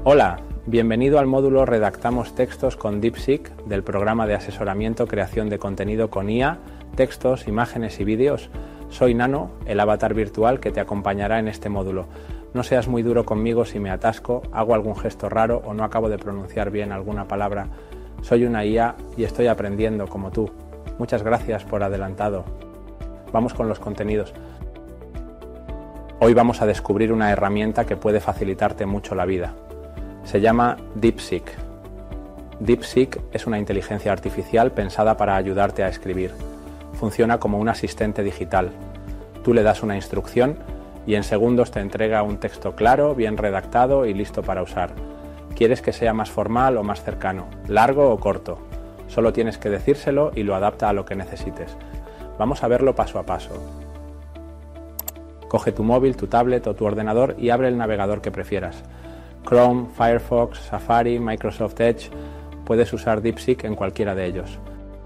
Hola, bienvenido al módulo Redactamos textos con DeepSeek del programa de asesoramiento creación de contenido con IA, textos, imágenes y vídeos. Soy Nano, el avatar virtual que te acompañará en este módulo. No seas muy duro conmigo si me atasco, hago algún gesto raro o no acabo de pronunciar bien alguna palabra. Soy una IA y estoy aprendiendo como tú. Muchas gracias por adelantado. Vamos con los contenidos. Hoy vamos a descubrir una herramienta que puede facilitarte mucho la vida. Se llama DeepSeek. DeepSeek es una inteligencia artificial pensada para ayudarte a escribir. Funciona como un asistente digital. Tú le das una instrucción y en segundos te entrega un texto claro, bien redactado y listo para usar. ¿Quieres que sea más formal o más cercano? ¿Largo o corto? Solo tienes que decírselo y lo adapta a lo que necesites. Vamos a verlo paso a paso. Coge tu móvil, tu tablet o tu ordenador y abre el navegador que prefieras. Chrome, Firefox, Safari, Microsoft Edge. Puedes usar DeepSeek en cualquiera de ellos.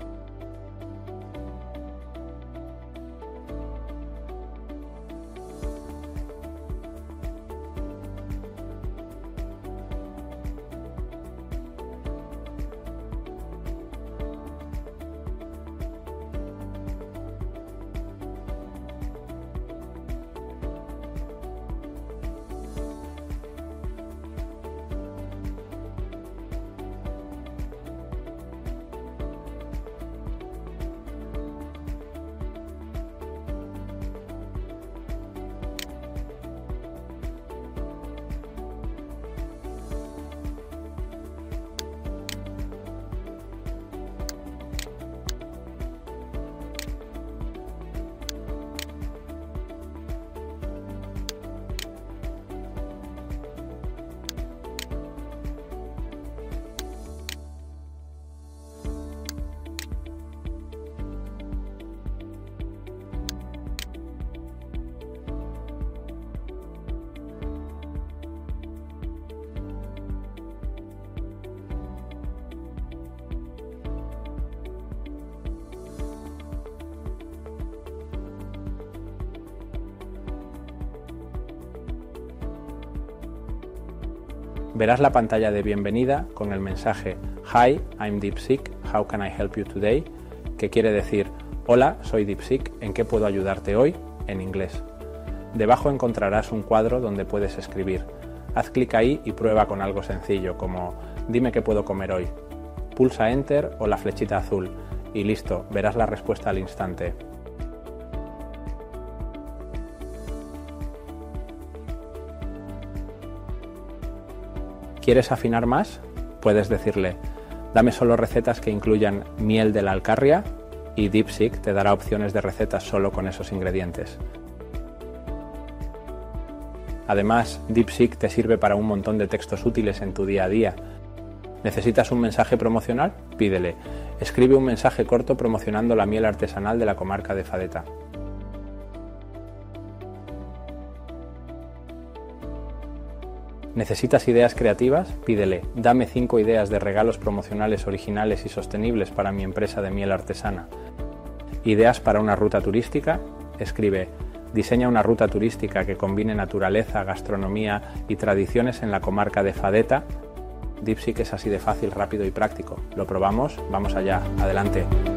Verás la pantalla de bienvenida con el mensaje Hi, I'm DeepSeek, how can I help you today? Que quiere decir Hola, soy DeepSeek, ¿en qué puedo ayudarte hoy? En inglés. Debajo encontrarás un cuadro donde puedes escribir. Haz clic ahí y prueba con algo sencillo como Dime qué puedo comer hoy. Pulsa Enter o la flechita azul y listo, verás la respuesta al instante. ¿Quieres afinar más? Puedes decirle, dame solo recetas que incluyan miel de la Alcarria y DeepSeek te dará opciones de recetas solo con esos ingredientes. Además, DeepSeek te sirve para un montón de textos útiles en tu día a día. ¿Necesitas un mensaje promocional? Pídele, escribe un mensaje corto promocionando la miel artesanal de la comarca de Fadeta. ¿Necesitas ideas creativas? Pídele, dame 5 ideas de regalos promocionales originales y sostenibles para mi empresa de miel artesana. ¿Ideas para una ruta turística? Escribe, diseña una ruta turística que combine naturaleza, gastronomía y tradiciones en la comarca de Fadeta. DeepSeek es así de fácil, rápido y práctico. ¿Lo probamos? Vamos allá, adelante.